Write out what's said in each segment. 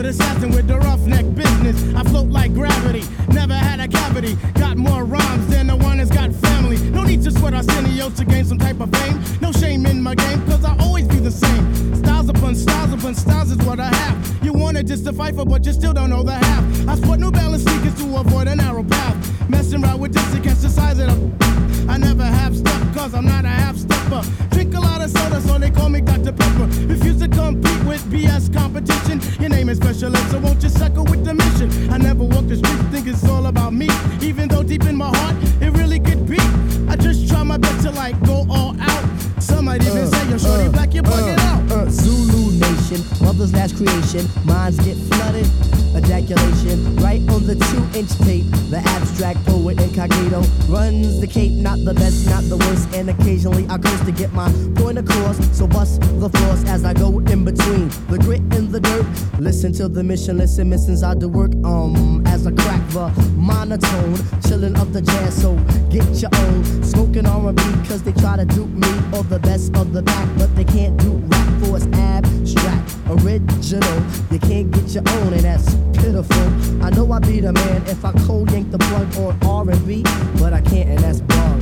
Hollywood assassin with the roughneck business. I float like gravity, never had a cavity. Got more rhymes than the one that's got family. No need to sweat Arsenio to gain some type of fame. No shame in my game, cause I always be the same. Styles upon styles is what I have. You wanted just to fight for, but you still don't know the half. I sport New Balance sneakers to avoid a narrow path. Messing around with this against the size of the... I never have step, cause I'm not a half-stepper. Drink a lot of soda, so they call me Dr. Pepper. Refuse to compete with BS competition. Your name is specialist, so won't you suckle with the mission? I never walk the street, think it's all about me. Even though deep in my heart, it really could be. I just try my best to like go all out. Some might even say, yo, shorty black, you're bugging out. Zulu Nation, mother's last creation. Minds get flooded, ejaculation. Right on the 2-inch tape, the abstract poet incognito runs the cape, not the best, not the worst. And occasionally I curse to get my point across. So bust the floors as I go in between the grit and the dirt. Listen to the mission, listen, missions I do work. As I crack the monotone, chillin' up the jazz, so get your own. Smoking R&B cause they try to dupe me, or the best of the back, but they can't do rap for it's abstract, original. You can't get your own, and that's pitiful. I know I be the man if I cold yank the plug on R&B, but I can't, and that's bug.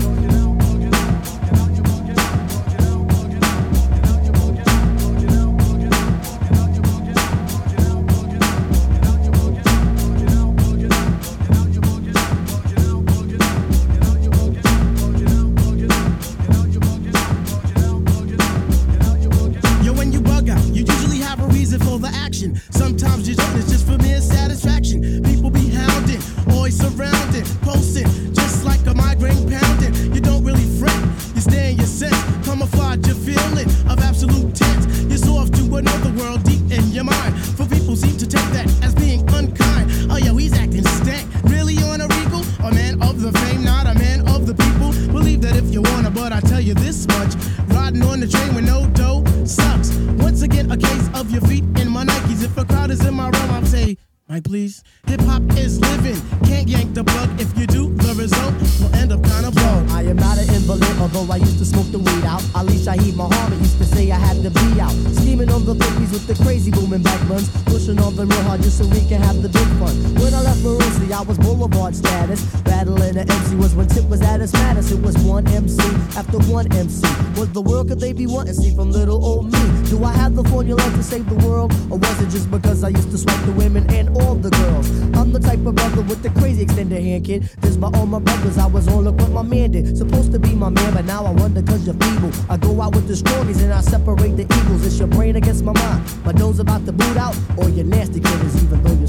Sometimes you don't, it's just for mere satisfaction. People be hounding, always surrounding, posting, just like a migraine pounding. You don't really fret, you stay in your sense, camouflage your feeling of absolute tense. You're so off to another world deep in your mind. For people seem to take that as being unkind. Oh yo, he's acting stank, really on a regal? A man of the fame, not a man of the people. Believe that if you wanna, but I tell you this much, riding on the train with no dough sucks. Once again, a case of your feet in my Nikes. If a crowd is in my realm, I'll say, Mike, please. Hip-hop is living, can't yank the plug. If you do, the result will end up kinda blown. I am not an invalid, although I used to smoke the weed out. Ali Shaheed Muhammad used to say I had to be out. Scheming on the bookies with the crazy booming back runs. Pushing on them real hard just so we can have the big fun. When I left Maroosie, I was Boulevard status. Battling the MC was when Tip was at its maddest. It was one MC after one MC. What the world could they be wanting? See from little old me. Do I have the formula to save the world? Or was it just because I used to swipe the women and all the girls? I'm the type of brother with the crazy extended hand, kid. This by all my brothers, I was on look what my man did. Supposed to be my man, but now I wonder cause you're feeble. I go out with the strongies and I separate the evils. It's your brain against my mind. My nose about to boot out, or your nasty kid is even though